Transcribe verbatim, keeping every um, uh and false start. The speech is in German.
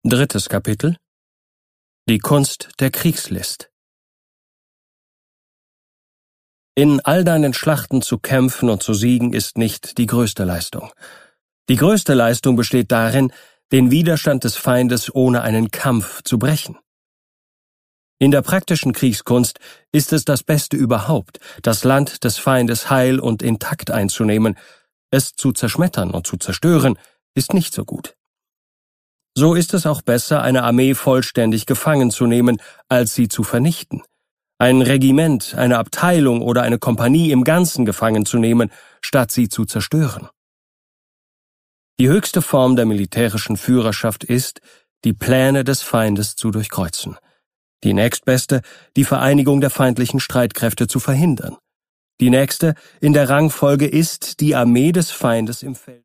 Drittes Kapitel: Die Kunst der Kriegslist. In all deinen Schlachten zu kämpfen und zu siegen ist nicht die größte Leistung. Die größte Leistung besteht darin, den Widerstand des Feindes ohne einen Kampf zu brechen. In der praktischen Kriegskunst ist es das Beste überhaupt, das Land des Feindes heil und intakt einzunehmen. Es zu zerschmettern und zu zerstören ist nicht so gut. So ist es auch besser, eine Armee vollständig gefangen zu nehmen, als sie zu vernichten. Ein Regiment, eine Abteilung oder eine Kompanie im Ganzen gefangen zu nehmen, statt sie zu zerstören. Die höchste Form der militärischen Führerschaft ist, die Pläne des Feindes zu durchkreuzen. Die nächstbeste, die Vereinigung der feindlichen Streitkräfte zu verhindern. Die nächste in der Rangfolge ist, die Armee des Feindes im Feld